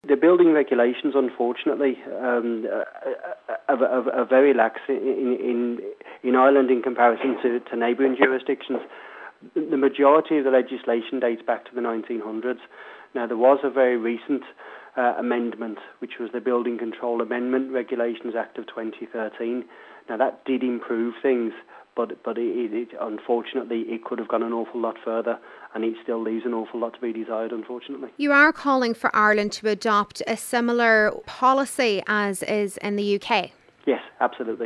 The building regulations, unfortunately, are very lax in Ireland in comparison to neighbouring jurisdictions. The majority of the legislation dates back to the 1900s. Now, there was a very recent amendment, which was the Building Control Amendment Regulations Act of 2013. Now, that did improve things, but unfortunately, it could have gone an awful lot further, and it still leaves an awful lot to be desired, unfortunately. You are calling for Ireland to adopt a similar policy as is in the UK? Yes, absolutely.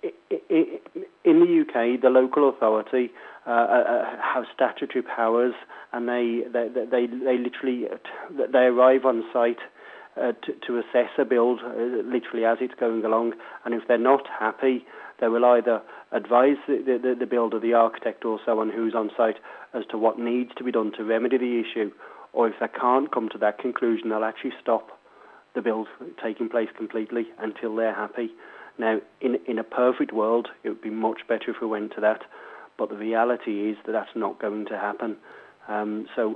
In the UK, the local authority have statutory powers, and they literally they arrive on site to assess a build literally as it's going along, and if they're not happy, they will either advise the builder, the architect or someone who's on site as to what needs to be done to remedy the issue, or if they can't come to that conclusion, they'll actually stop the build taking place completely until they're happy. Now, in a perfect world, it would be much better if we went to that, but the reality is that that's not going to happen. So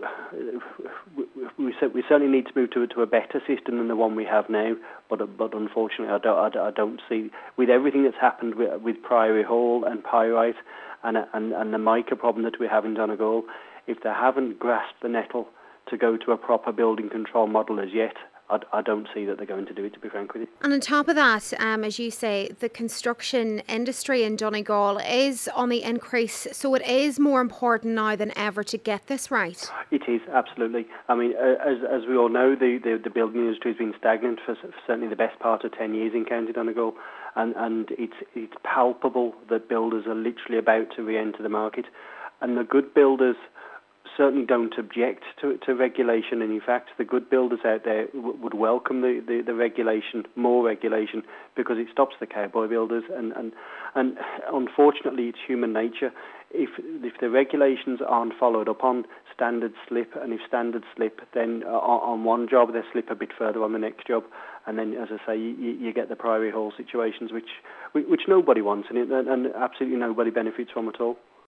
we certainly need to move to a better system than the one we have now. But unfortunately, I don't see, with everything that's happened with Priory Hall and Pyrite and the mica problem that we have in Donegal, if they haven't grasped the nettle to go to a proper building control model as yet, I don't see that they're going to do it, to be frank with you. And on top of that, as you say, the construction industry in Donegal is on the increase, so it is more important now than ever to get this right. It is, absolutely. I mean, as we all know, the building industry has been stagnant for certainly the best part of 10 years in County Donegal, and it's palpable that builders are literally about to re-enter the market, and the good builders certainly don't object to regulation, and in fact the good builders out there would welcome the regulation, more regulation, because it stops the cowboy builders, and unfortunately it's human nature. If the regulations aren't followed up on, standards slip, and if standards slip, then on one job they slip a bit further on the next job, and then, as I say, you get the Priory Hall situations which nobody wants, and absolutely nobody benefits from at all.